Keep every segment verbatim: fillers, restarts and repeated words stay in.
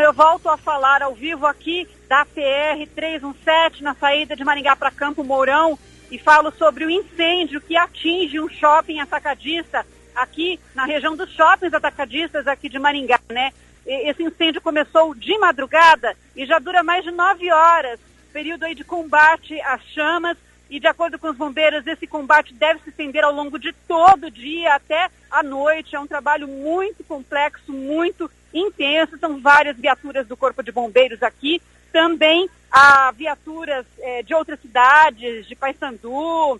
eu volto a falar ao vivo aqui da P R trezentos e dezessete, na saída de Maringá para Campo Mourão, e falo sobre o incêndio que atinge um shopping atacadista aqui na região dos shoppings atacadistas aqui de Maringá, né? Esse incêndio começou de madrugada e já dura mais de nove horas, período aí de combate às chamas, e de acordo com os bombeiros, esse combate deve se estender ao longo de todo o dia até a noite. É um trabalho muito complexo, muito intenso, são várias viaturas do Corpo de Bombeiros aqui, também há viaturas é, de outras cidades, de Paysandu,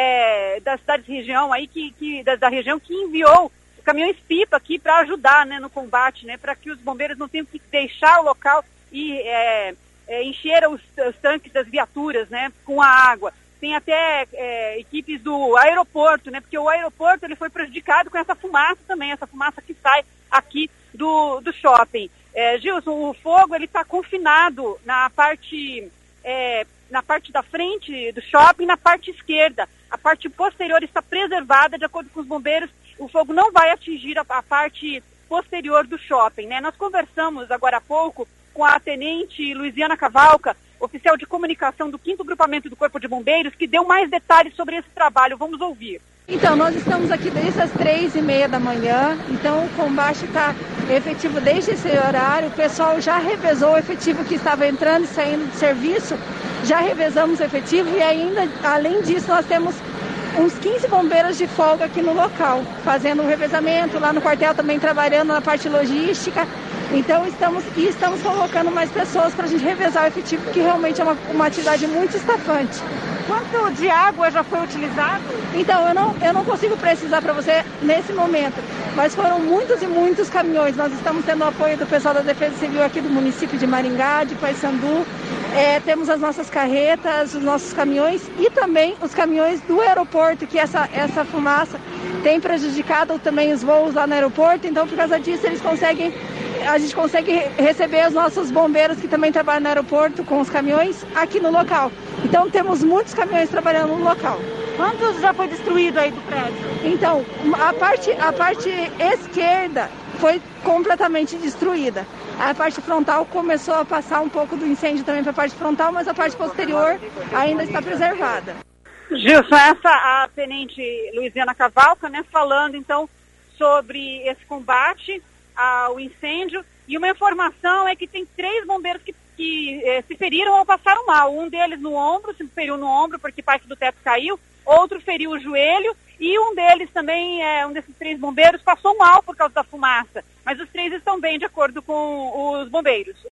é, das cidades região aí, que, que, da, da região que enviou caminhões-pipa aqui para ajudar, né, no combate, né, para que os bombeiros não tenham que deixar o local e é, é, encher os, os tanques das viaturas, né, com a água. Tem até é, equipes do aeroporto, né, porque o aeroporto ele foi prejudicado com essa fumaça também, essa fumaça que sai aqui do, do shopping. É, Gilson, o fogo ele está confinado na parte, é, na parte da frente do shopping, na parte esquerda. A parte posterior está preservada, de acordo com os bombeiros. O fogo não vai atingir a, a parte posterior do shopping, né? Nós conversamos agora há pouco com a tenente Luiziana Cavalca, oficial de comunicação do quinto Grupamento do Corpo de Bombeiros, que deu mais detalhes sobre esse trabalho. Vamos ouvir. Então, nós estamos aqui desde as três e meia da manhã, então o combate está efetivo desde esse horário. O pessoal já revezou o efetivo que estava entrando e saindo do serviço, já revezamos o efetivo e ainda, além disso, nós temos uns quinze bombeiros de folga aqui no local, fazendo o revezamento, lá no quartel também trabalhando na parte logística. Então estamos, e estamos convocando mais pessoas para a gente revezar o efetivo, que realmente é uma, uma atividade muito estafante. Quanto de água já foi utilizado? Então, eu não, eu não consigo precisar para você nesse momento, mas foram muitos e muitos caminhões. Nós estamos tendo o apoio do pessoal da Defesa Civil aqui do município de Maringá, de Paysandu. É, temos as nossas carretas, os nossos caminhões e também os caminhões do aeroporto, que essa, essa fumaça tem prejudicado também os voos lá no aeroporto. Então, por causa disso, eles conseguem, a gente consegue receber os nossos bombeiros que também trabalham no aeroporto com os caminhões aqui no local. Então, temos muitos caminhões trabalhando no local. Quantos já foi destruído aí do prédio? Então, a parte, a parte esquerda foi completamente destruída. A parte frontal começou a passar um pouco do incêndio também para a parte frontal, mas a parte posterior ainda está preservada. Gilson, essa a tenente Luiziana Cavalca, né, falando então sobre esse combate ao incêndio. E uma informação é que tem três bombeiros que, que eh, se feriram ou passaram mal. Um deles no ombro, se feriu no ombro porque parte do teto caiu, outro feriu o joelho e um deles também, é, um desses três bombeiros, passou mal por causa da fumaça. Mas os três estão bem, de acordo com os bombeiros.